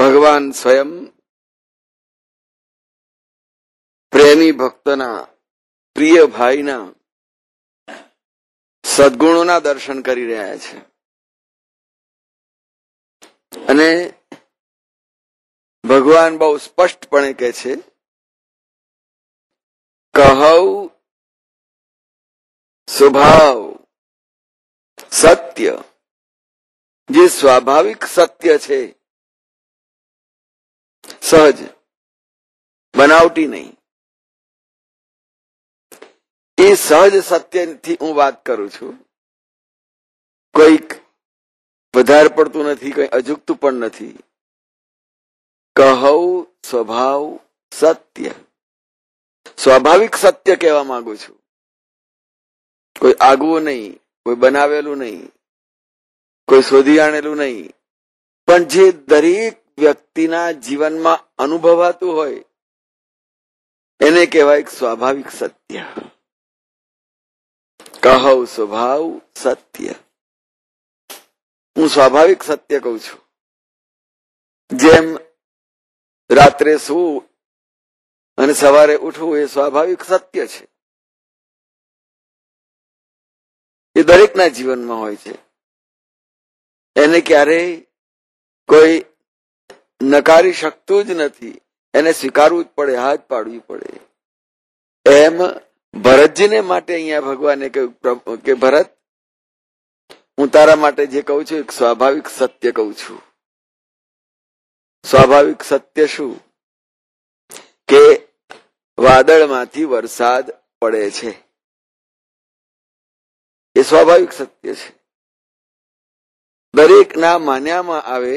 ભગવાન સ્વયં પ્રેમી ભક્તના પ્રિય ભાઈના સદગુણોના દર્શન કરી રહ્યા છે અને ભગવાન બહુ સ્પષ્ટપણે કહે છે, કહઉ સ્વભાવ સત્ય, જે સ્વાભાવિક સત્ય છે, સહજ, બનાવટી નહીં, એ સહજ સત્યથી હું વાત કરું છું. કોઈક વધારે પડતું નથી, કઈ અજુકતું પણ નથી. કહઉ સ્વભાવ સત્ય, સ્વાભાવિક સત્ય કહેવા માંગુ છું. કોઈ આગવું નહીં, કોઈ બનાવેલું નહીં, કોઈ શોધી આણેલું નહીં, પણ જે દરેક વ્યક્તિના જીવનમાં અનુભવાતું હોય એને કહેવાય સ્વાભાવિક સત્ય. કહઉ સ્વભાવ સત્ય, હું સ્વાભાવિક સત્ય કહું છું. જેમ રાત્રે સૂવું અને સવારે ઉઠવું એ સ્વાભાવિક સત્ય છે. એ દરેકના જીવનમાં હોય છે. એને ક્યારેય કોઈ નકારી શકતું જ નથી. એને સ્વીકારવું જ પડે, હાથ પાડવી પડે. એમ ભરતજીને માટે અહીંયા ભગવાને કહ્યું કે ભરત, હું તારા માટે જે કહું છું એક સ્વાભાવિક સત્ય કહું છું. સ્વાભાવિક સત્ય શું? કે વાદળમાંથી વરસાદ પડે છે. એ સ્વાભાવિક સત્ય છે. દરેકના માન્યામાં આવે,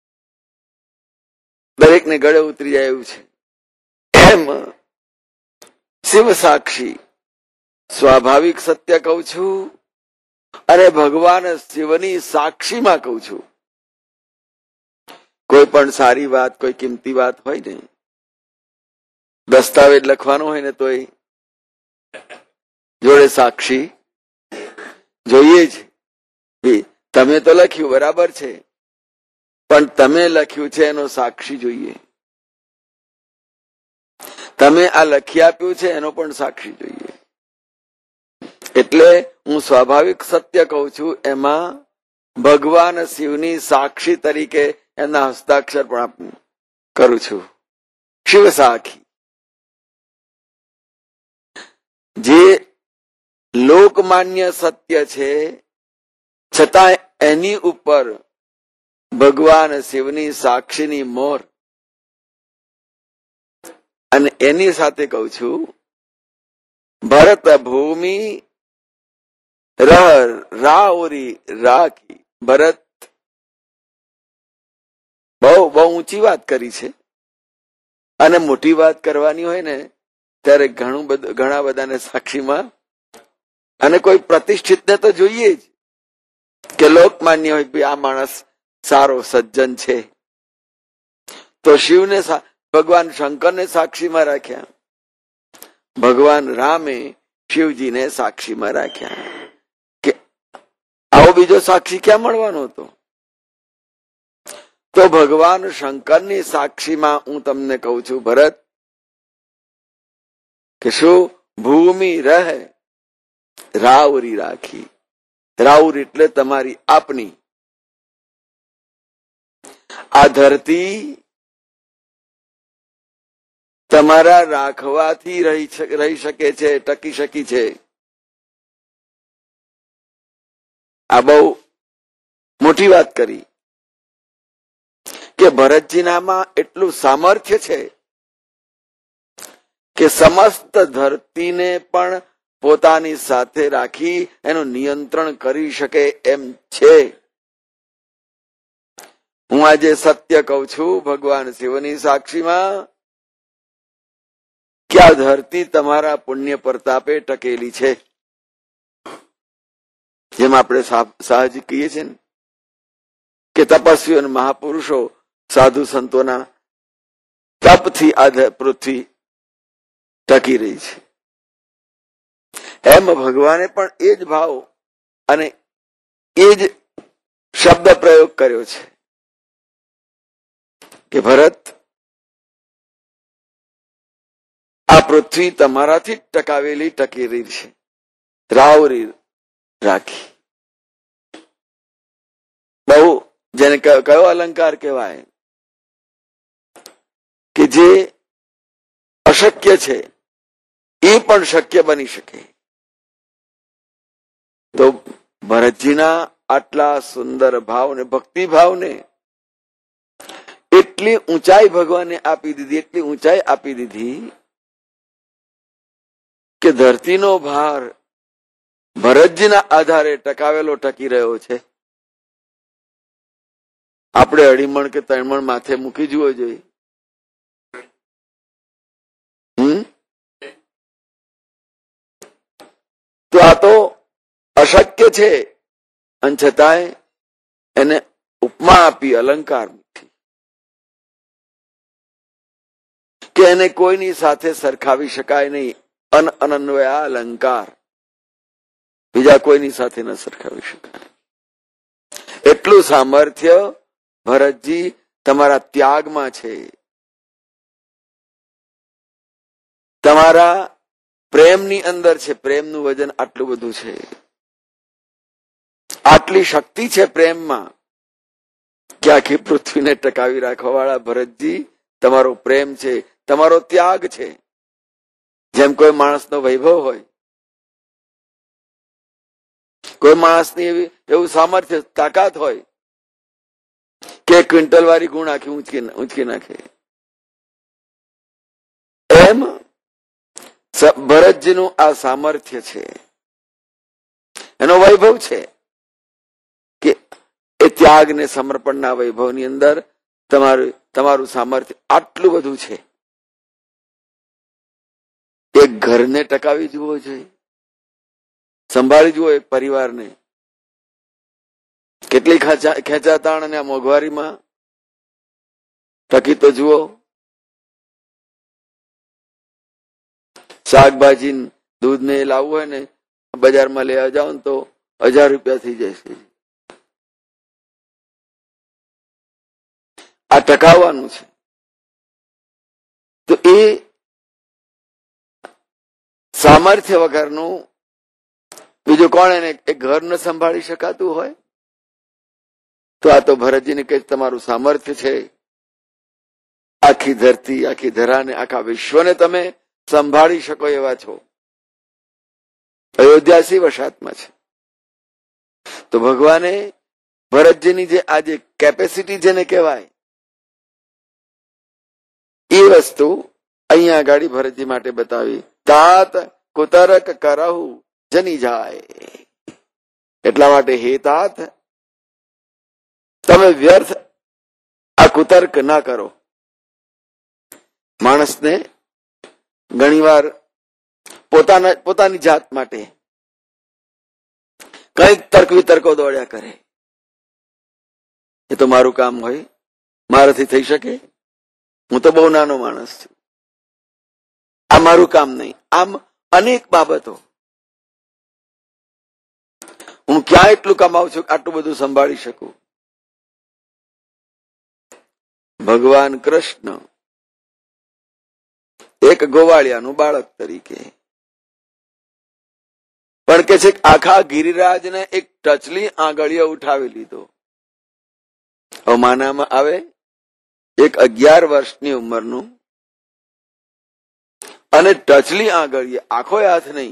દરેકને ગળે ઉતરી જાય એવું છે. એમ શિવ સાક્ષી સ્વાભાવિક સત્ય કહું છું અને ભગવાન શિવની સાક્ષીમાં કહું છું. કોઈ પણ સારી વાત, કોઈ કિંમતી વાત હોય ને, દસ્તાવેજ લખવાનો હોય ને તોય જોડે સાક્ષી જોઈએ જ. તમે તો લખ્યું બરાબર છે, પણ તમે લખ્યું છે એનો સાક્ષી જોઈએ. તમે આ લખી આપ્યું છે એનો પણ સાક્ષી જોઈએ. એટલે હું સ્વાભાવિક સત્ય કહું છું, એમાં ભગવાન શિવની સાક્ષી તરીકે એના હસ્તાક્ષર પણ કરું છું. શિવ સાખી, જે લોકમાન્ય સત્ય છે છતાં એની ઉપર ભગવાન શિવની સાક્ષીની મોર, અને એની સાથે કહું છું ભરત ભૂમિ રાવરી રાખી. ભરત બહુ ઊંચી વાત કરી છે, અને મોટી વાત કરવાની હોય ને ત્યારે ઘણા બધાને સાક્ષીમાં, અને કોઈ પ્રતિષ્ઠિતને તો જોઈએ જ કે લોકમાન્ય હોય, ભાઈ આ માણસ સારો સજ્જન છે. તો શિવને, ભગવાન શંકરને સાક્ષીમાં રાખ્યા, ભગવાન રામે શિવજીને સાક્ષીમાં રાખ્યા. કે આવો બીજો સાક્ષી ક્યાં મળવાનો હતો? તો ભગવાન શંકરની સાક્ષીમાં હું તમને કહું છું ભરત, કે શું? ભૂમિ રહે રાવરી રાખી. રાઉર એટલે તમારી આપની. આ ધરતી તમારા રાખવાથી રહી શકે છે, ટકી શકી છે. આ બહુ મોટી વાત કરી કે ભરતજીનામાં એટલું સામર્થ્ય છે કે સમસ્ત ધરતીને પણ પોતાની સાથે રાખી એનું નિયંત્રણ કરી શકે એમ છે. હું આજે સત્ય કહું છું ભગવાન શિવની સાક્ષીમાં કે આ ધરતી તમારા પુણ્ય પ્રતાપે ટકેલી છે. જેમ આપણે સાહજિક કહીએ છીએ ને કે તપસ્વીઓ અને મહાપુરુષો, સાધુ સંતોના તપથી આ પૃથ્વી ટકી રહી છે, એમ ભગવાને પણ એ જ ભાવ અને એ જ શબ્દ પ્રયોગ કર્યો છે કે ભરત, આ પૃથ્વી તમારાથી ટકાવેલી ટકેલી છે, રાવરી રાખી. બહુ જેને કયો અલંકાર કહેવાય કે જે અશક્ય છે એ પણ શક્ય બની શકે. તો ભરતજીના આટલા સુંદર ભાવને, ભક્તિ ભાવને એટલી ઊંચાઈ ભગવાને આપી દીધી, એટલી ઊંચાઈ આપી દીધી કે ધરતીનો ભાર ભરતજીના આધારે ટકાવેલો ટકી રહ્યો છે. આપણે 2.5 મણ કે 3 મણ માથે મૂકી જવો જોઈએ. તો આ તો અશક્ય છે, અને છતાંય એને ઉપમા આપી અલંકાર કે એને કોઈની સાથે સરખાવી શકાય નહીં. અનન્વય અલંકાર, બીજા કોઈની સાથે ન સરખાવી શકાય. એટલું સામર્થ્ય ભરતજી તમારા ત્યાગમાં છે, તમારા પ્રેમની અંદર છે. પ્રેમનું વજન આટલું બધું છે, આટલી શક્તિ છે પ્રેમમાં કે આખી પૃથ્વીને ટકાવી રાખવા વાળા ભરતજી તમારો પ્રેમ છે, તમારો ત્યાગ છે. જેમ કોઈ માણસનો વૈભવ હોય, કોઈ માણસની એવું સામર્થ્ય, તાકાત હોય કે ક્વિન્ટલ વાળી ગુણ આખી ઊંચકી નાખે, એમ ભરતજીનું આ સામર્થ્ય છે, એનો વૈભવ છે કે એ ત્યાગ ને સમર્પણના વૈભવની અંદર તમારું સામર્થ્ય આટલું બધું છે. એક ઘરને ટકાવી જુઓ જોઈએ, સંભાળી જુઓ એક પરિવારને. કેટલી ખેંચાતાણ અને આ મોંઘવારીમાં ટકી તો જુઓ. શાકભાજી, દૂધ ને લાવવું હોય ને બજારમાં લેવા જાઓ ને તો 1000 રૂપિયા થઈ જાય છે. આ ટકાવવાનું છે. તો એ સામર્થ્ય વગરનું બીજું કોણ એને એક ઘર ન સંભાળી શકાતું હોય? તો આ તો ભરતજીને કે તમારું સામર્થ્ય છે, આખી ધરતી, આખી ધરાને, આખા વિશ્વને તમે સંભાળી શકો એવા છો. અયોધ્યાસી વશાતમાં છે. તો ભગવાને ભરતજીની જે આજે કેપેસિટી જેને કહેવાય એ વસ્તુ અહીંયા આગળ ભરતજી માટે બતાવી. તાત કુતરક કરહુ જની જાય. એટલા માટે હે તાત, તમે વ્યર્થ આ કુતર્ક ના કરો. માણસને ઘણીવાર પોતાની જાત માટે કઈક તર્ક વિતર્કો દોડ્યા કરે. એ તો મારું કામ હોય, મારાથી થઈ શકે, હું તો બહુ નાનો માણસ છું, આ મારું કામ નહીં. આમ અનેક બાબતો, હું ક્યાં એટલું કમાઉં છું આટલું બધું સંભાળી શકું. ભગવાન કૃષ્ણ એક ગોવાળિયાનું બાળક તરીકે પણ કે છે આખા ગિરિરાજને એક ટચલી આંગળીઓ ઉઠાવી લીધો. હવે માનામાં આવે એક 11 વર્ષની ઉંમરનું, અને ટચલી આંગળીએ, આખો હાથ નહીં.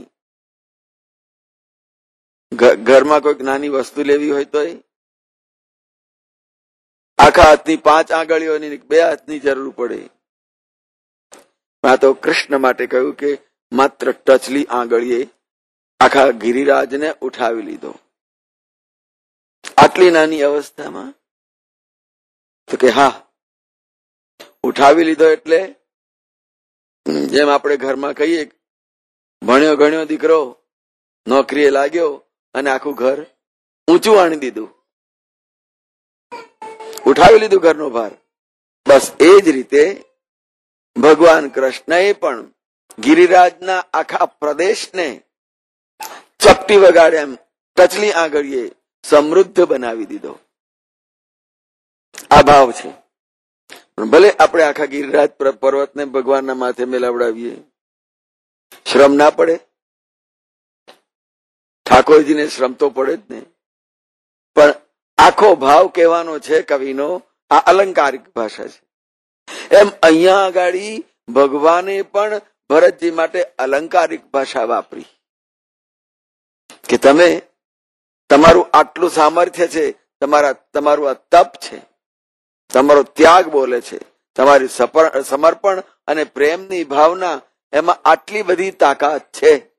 ઘરમાં કોઈક નાની વસ્તુ લેવી હોય તો આખા હાથની 5 આંગળીઓની 2 હાથની જરૂર પડે. આ તો કૃષ્ણ માટે કહ્યું કે માત્ર ટચલી આંગળીએ આખા ગિરિરાજને ઉઠાવી લીધો. આટલી નાની અવસ્થામાં તો કે હા, ઉઠાવી લીધો એટલે જેમ આપણે ઘરમાં કહીએ, ભણ્યો ગણ્યો દીકરો નોકરીએ લાગ્યો અને આખું ઘર ઊંચું આણી દીધું, ઉઠાવી લીધું ઘરનો ભાર. બસ એ જ રીતે ભગવાન કૃષ્ણએ પણ ગિરિરાજના આખા પ્રદેશને ચપટી વગાડ્યા એમ ટચલી આંગળીએ સમૃદ્ધ બનાવી દીધો. આ ભાવ છે. ભલે આપણે આખા ગિરિરાજ પર્વતને ભગવાનના માથે મેલાવડાવીએ, શ્રમ ના પડે? ઠાકોરજીને શ્રમ તો પડે જ ને. પણ આખો ભાવ કહેવાનો છે કવિનો, આ અલંકારિક ભાષા છે. એમ અહીંયા આગળ ભગવાને પણ ભરતજી માટે અલંકારિક ભાષા વાપરી કે તમે, તમારું આટલું સામર્થ્ય છે, તમારું આ તપ છે, તમારો ત્યાગ બોલે છે, તમારી સમર્પણ અને પ્રેમની ભાવના, એમાં આટલી બધી તાકાત છે